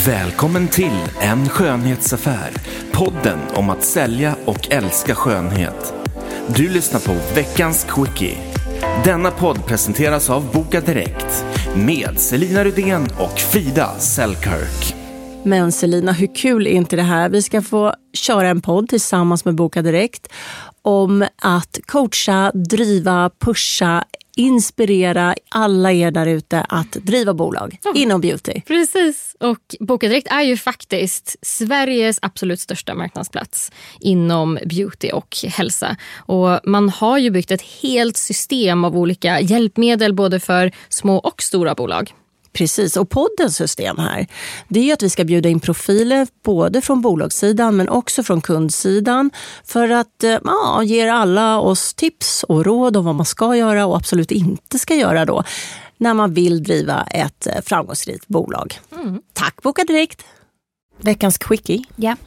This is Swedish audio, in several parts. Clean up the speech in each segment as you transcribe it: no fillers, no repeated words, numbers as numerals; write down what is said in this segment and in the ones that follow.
Välkommen till En skönhetsaffär, podden om att sälja och älska skönhet. Du lyssnar på veckans Quickie. Denna podd presenteras av Boka Direkt med Selina Rydén och Frida Selkirk. Men Selina, hur kul är inte det här? Vi ska få köra en podd tillsammans med Boka Direkt om att coacha, driva, pusha, inspirera alla er där ute att driva bolag inom beauty. Precis, och Boka Direkt är ju faktiskt Sveriges absolut största marknadsplats inom beauty och hälsa. Och man har ju byggt ett helt system av olika hjälpmedel både för små och stora bolag. Precis, och poddens system här, det är ju att vi ska bjuda in profiler både från bolagssidan men också från kundsidan för att ge alla oss tips och råd om vad man ska göra och absolut inte ska göra då när man vill driva ett framgångsrikt bolag. Tack Boka Direkt! Veckans Quickie. Ja.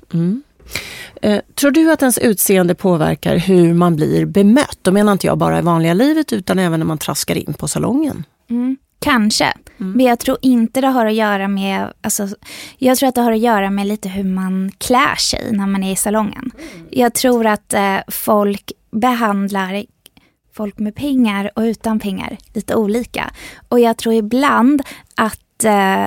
Tror du att ens utseende påverkar hur man blir bemött? Då menar inte jag bara i vanliga livet utan även när man traskar in på salongen. Kanske, men jag tror inte det har att göra med, jag tror att det har att göra med lite hur man klär sig när man är i salongen. Jag tror att folk behandlar folk med pengar och utan pengar lite olika. Och jag tror ibland att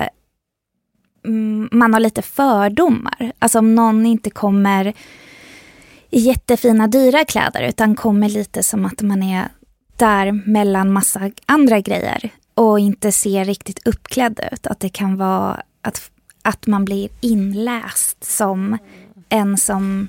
man har lite fördomar. Alltså om någon inte kommer i jättefina dyra kläder utan kommer lite som att man är där mellan massa andra grejer och inte ser riktigt uppklädd ut. Att det kan vara att man blir inläst som en som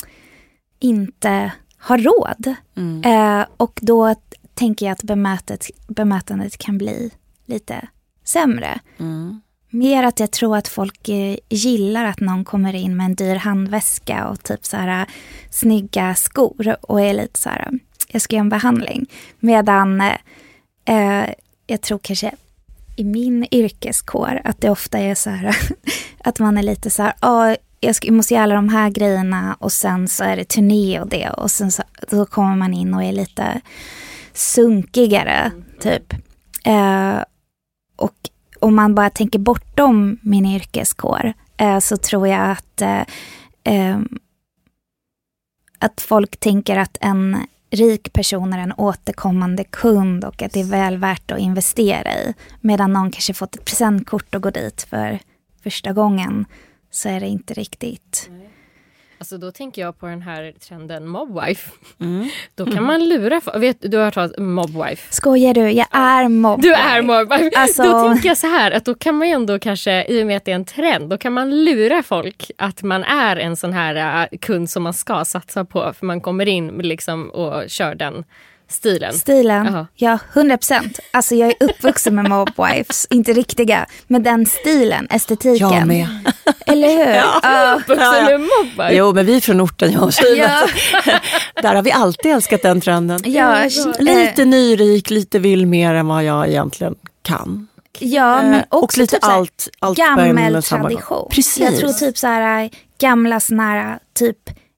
inte har råd. Och då tänker jag att bemötandet kan bli lite sämre. Mer att jag tror att folk gillar att någon kommer in med en dyr handväska och typ så här snygga skor och är lite så här, jag ska göra en behandling. Medan jag tror kanske i min yrkeskår att det ofta är så här att man är lite så här, jag måste göra alla de här grejerna och sen så är det turné och det och sen så då kommer man in och är lite sunkigare typ. Och om man bara tänker bortom min yrkeskår så tror jag att folk tänker att en rik person är en återkommande kund och att det är väl värt att investera i. Medan någon kanske fått ett presentkort och går dit för första gången så är det inte riktigt. Alltså då tänker jag på den här trenden mobwife. Då kan man lura. Du har hört talat om mobwife. Skojar du? Jag är mobwife. Du är mobwife. Alltså... Då tänker jag så här att då kan man ju ändå kanske, i och med att det är en trend, då kan man lura folk att man är en sån här kund som man ska satsa på. För man kommer in liksom och kör den stilen. Ja, 100%. Alltså jag är uppvuxen med mobwifes, inte riktiga. Men den stilen, estetiken. Jag med. Eller hur? Ja, uppvuxen med mobwife. Jo, men vi är från orten, jag och Kina. Där har vi alltid älskat den trenden. Ja, lite nyrik, lite vill mer än vad jag egentligen kan. Ja, men också och lite typ allt gammal tradition. Precis. Jag tror typ så här gamla såna här typ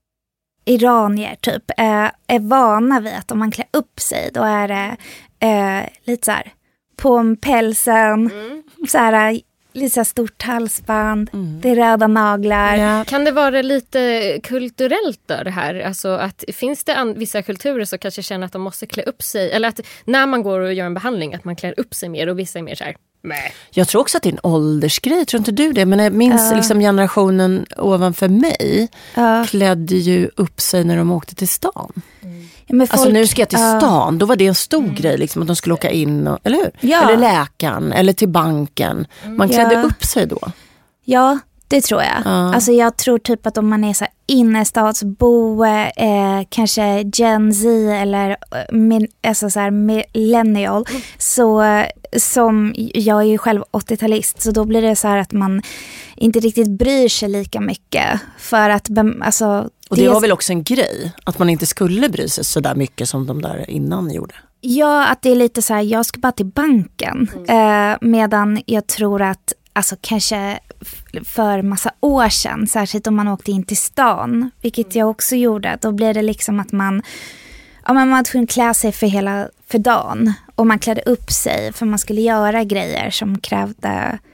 iranier typ är vana vid att om man klär upp sig då är det lite så här på pälsen så här lite så här stort halsband, det är röda naglar. Ja. Kan det vara lite kulturellt då det här? Alltså att finns det vissa kulturer som kanske känner att de måste klä upp sig eller att när man går och gör en behandling att man klär upp sig mer och vissa är mer så här. Jag tror också att det är en åldersgrej, tror inte du det? Men jag minns liksom generationen ovanför mig klädde ju upp sig när de åkte till stan. Ja, men folk, alltså nu ska jag till stan, då var det en stor grej liksom, att de skulle åka in, eller hur? Ja. Eller läkaren, eller till banken. Man klädde upp sig då. Ja, det tror jag. Alltså jag tror typ att om man är så här innerstadsboe, kanske Gen Z eller alltså så här millennial, så som jag är ju själv 80-talist, så då blir det så här att man inte riktigt bryr sig lika mycket för att alltså, och det var väl också en grej att man inte skulle bry sig så där mycket som de där innan gjorde. Ja, att det är lite så här, jag ska bara till banken, medan jag tror att alltså kanske för massa år sedan, särskilt om man åkte in till stan, vilket jag också gjorde, då blir det liksom att man hade kunnat klä sig för dagen och man klädde upp sig för man skulle göra grejer som krävde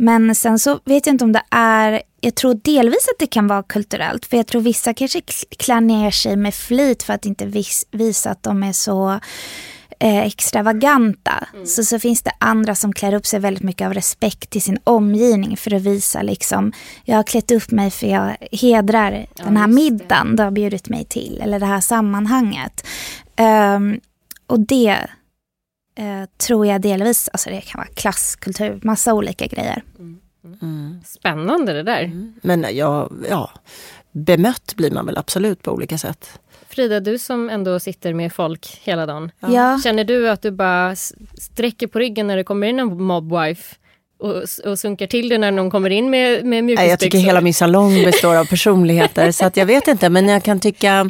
Men sen så vet jag inte om det är, jag tror delvis att det kan vara kulturellt. För jag tror vissa kanske klär ner sig med flit för att inte visa att de är så extravaganta. Så finns det andra som klär upp sig väldigt mycket av respekt till sin omgivning för att visa liksom, jag har klätt upp mig för jag hedrar den här middagen du har bjudit mig till, eller det här sammanhanget. Och det tror jag delvis, alltså det kan vara klasskultur, massa olika grejer. Spännande det där. Men bemött blir man väl absolut på olika sätt. Frida, du som ändå sitter med folk hela dagen. Ja. Känner du att du bara sträcker på ryggen när det kommer in en mobwife och sunkar till det när någon kommer in med mjukisbyxor? Jag tycker hela min salong består av personligheter så att jag vet inte, men jag kan tycka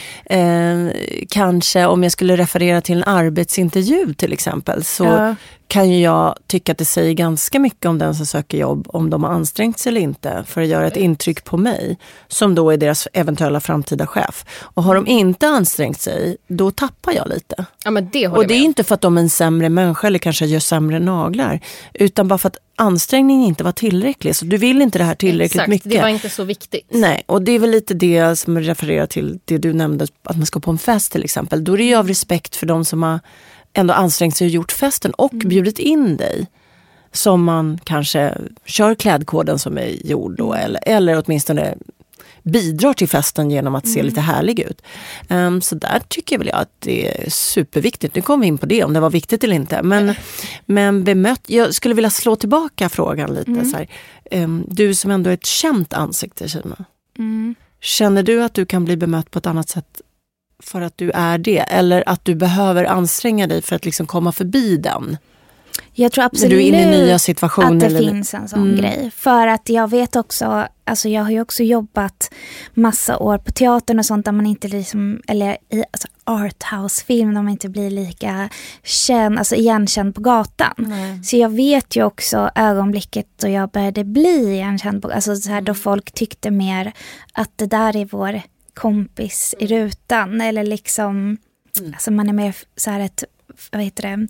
kanske om jag skulle referera till en arbetsintervju till exempel så kan ju jag tycka att det säger ganska mycket om den som söker jobb, om de har ansträngt sig eller inte för att göra ett intryck på mig som då är deras eventuella framtida chef. Och har de inte ansträngt sig, då tappar jag lite. Ja, men det och det är inte för att de är en sämre människa eller kanske gör sämre naglar, utan bara för att ansträngningen inte var tillräcklig. Så du vill inte det här tillräckligt mycket. Det var inte så viktigt. Nej, och det är väl lite det som refererar till det du nämnde, att man ska på en fest till exempel. Då är det ju av respekt för de som har ändå ansträngt sig och gjort festen och bjudit in dig. Som man kanske kör klädkoden som är gjord då, eller åtminstone bidrar till festen genom att se lite härlig ut. Så där tycker väl jag att det är superviktigt. Nu kommer vi in på det, om det var viktigt eller inte. Men bemött, jag skulle vilja slå tillbaka frågan lite. Så här. Du som ändå är ett känt ansikte, Kima. Känner du att du kan bli bemött på ett annat sätt för att du är det? Eller att du behöver anstränga dig för att liksom komma förbi den? Jag tror absolut du är inne i nya situationer, att det eller? Finns en sån grej. För att jag vet också, alltså jag har ju också jobbat massa år på teatern och sånt där man inte liksom, eller i alltså arthouse-film där man inte blir lika igenkänd på gatan. Så jag vet ju också ögonblicket då jag började bli igenkänd på, alltså så här, då folk tyckte mer att det där är vår kompis i rutan, eller liksom alltså man är mer så här ett, vad heter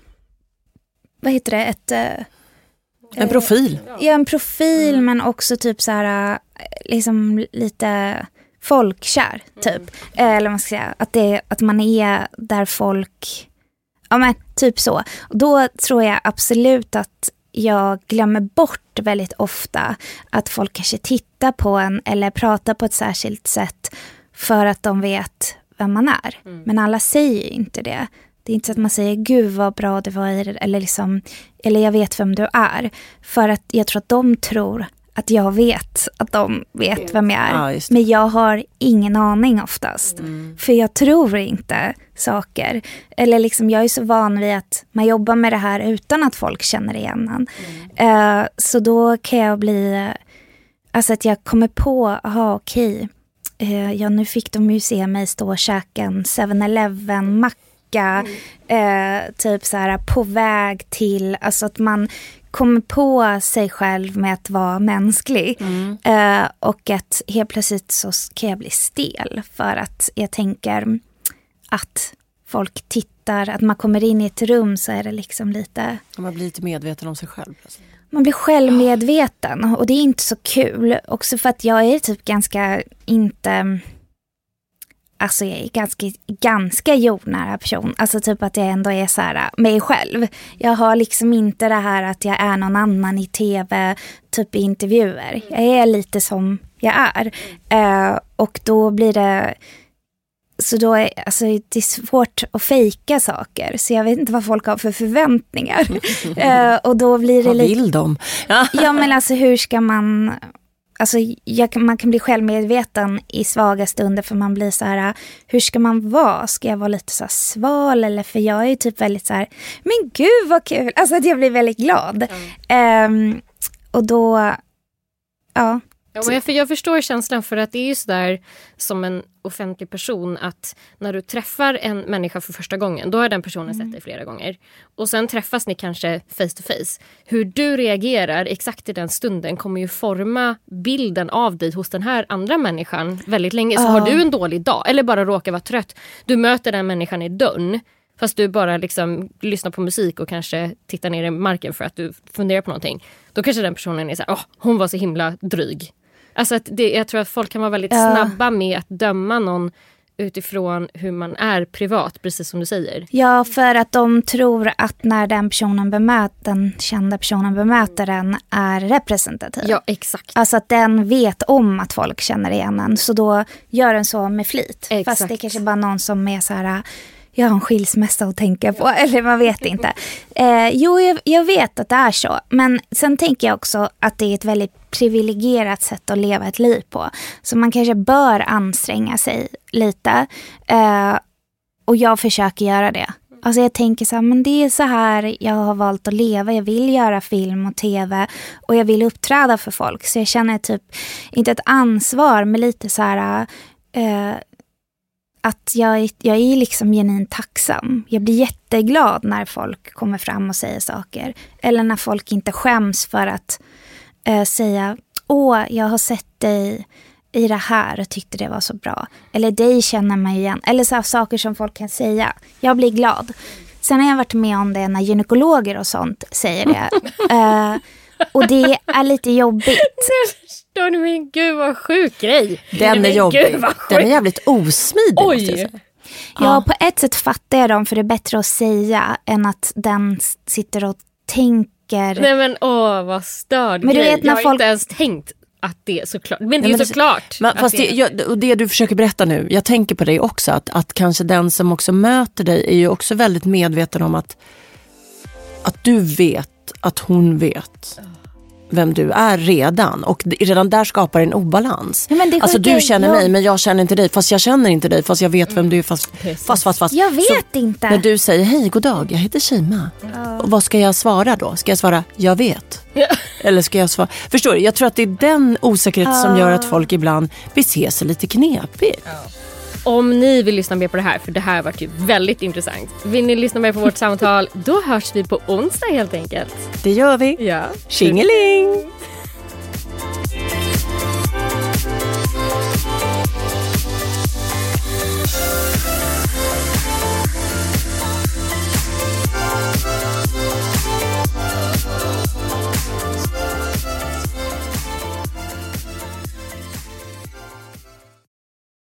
det, en profil. Ja, en profil, men också typ så här liksom lite folkkär typ. Eller man ska säga att man är där folk, ja men typ så. Och då tror jag absolut att jag glömmer bort väldigt ofta att folk kanske tittar på en eller pratar på ett särskilt sätt för att de vet vem man är. Men alla säger ju inte det. Det är inte så att man säger, gud vad bra det var, eller jag vet vem du är. För att jag tror att de tror att jag vet att de vet vem jag är. Ja, men jag har ingen aning oftast. För jag tror inte saker. Eller liksom, jag är så van vid att man jobbar med det här utan att folk känner igen en. Så då kan jag bli, alltså att jag kommer på, okej. Ja, nu fick de ju se mig stå och käka en 7-Eleven macka. Typ så här på väg till, alltså att man kommer på sig själv med att vara mänsklig. Och att helt plötsligt så kan jag bli stel för att jag tänker att folk tittar, att man kommer in i ett rum så är det liksom lite... Man blir lite medveten om sig själv. Man blir självmedveten och det är inte så kul. Också för att jag är typ ganska inte... Alltså jag är ganska jordnära person. Alltså typ att jag ändå är så här mig själv. Jag har liksom inte det här att jag är någon annan i tv, typ i intervjuer. Jag är lite som jag är. Och då blir det... Så då är alltså, det är svårt att fejka saker. Så jag vet inte vad folk har för förväntningar. Och då blir det vad vill de? Ja, men alltså hur ska man... Alltså man kan bli självmedveten i svaga stunder för man blir så här, hur ska man vara? Ska jag vara lite så här sval? Eller för jag är ju typ väldigt så här, men gud vad kul! Alltså att jag blir väldigt glad. Och då, ja. Ja, men jag förstår känslan, för att det är ju sådär som en offentlig person att när du träffar en människa för första gången, då har den personen sett dig flera gånger. Och sen träffas ni kanske face to face. Hur du reagerar exakt i den stunden kommer ju forma bilden av dig hos den här andra människan väldigt länge. Så har du en dålig dag eller bara råkar vara trött, du möter den människan i dörren. fast du bara liksom lyssnar på musik och kanske tittar ner i marken för att du funderar på någonting. Då kanske den personen är så här, hon var så himla dryg. Alltså att jag tror att folk kan vara väldigt snabba med att döma någon utifrån hur man är privat, precis som du säger. Ja, för att de tror att när den kända personen bemöter den är representativ. Ja, exakt. Alltså att den vet om att folk känner igen en, så då gör den så med flit. Exakt. Fast det är kanske bara någon som är så här, jag har en skilsmässa att tänka på, eller man vet inte. Jag vet att det är så, men sen tänker jag också att det är ett väldigt privilegierat sätt att leva ett liv på. Så man kanske bör anstränga sig lite, och jag försöker göra det. Alltså jag tänker så här, men det är så här jag har valt att leva. Jag vill göra film och tv och jag vill uppträda för folk. Så jag känner typ inte ett ansvar, men lite så här att jag är liksom genuint tacksam. Jag blir jätteglad när folk kommer fram och säger saker. Eller när folk inte skäms för att säga, jag har sett dig i det här och tyckte det var så bra. Eller dig känner man igen. Eller så här saker som folk kan säga. Jag blir glad. Sen har jag varit med om det när gynekologer och sånt säger det. Och det är lite jobbigt. Förstår du, men gud vad sjuk grej. Den är jobbig. Den är jävligt osmidig. Oj. Måste jag säga. Ja, på ett sätt fattar jag dem, för det är bättre att säga än att den sitter och tänker. Nej men vad störd Men du grej. vet när Jag har folk inte ens tänkt att det är såklart. Men det är men ju såklart. Men, fast det du försöker berätta nu, jag tänker på dig också, att kanske den som också möter dig är ju också väldigt medveten om att du vet att hon vet vem du är redan, och redan där skapar en obalans. Ja, men det alltså du känner mig, men jag känner inte dig, fast jag känner inte dig, fast jag vet vem du är, fast. Jag vet så, inte. när du säger hej, god dag, jag heter Shima. Och vad ska jag svara då? Ska jag svara, jag vet? Eller ska jag svara, förstår du? Jag tror att det är den osäkerhet som gör att folk ibland beter sig lite knepigt. Om ni vill lyssna mer på det här, för det här har varit ju väldigt intressant. Vill ni lyssna mer på vårt samtal, då hörs vi på onsdag helt enkelt. Det gör vi. Ja. Tjingeling!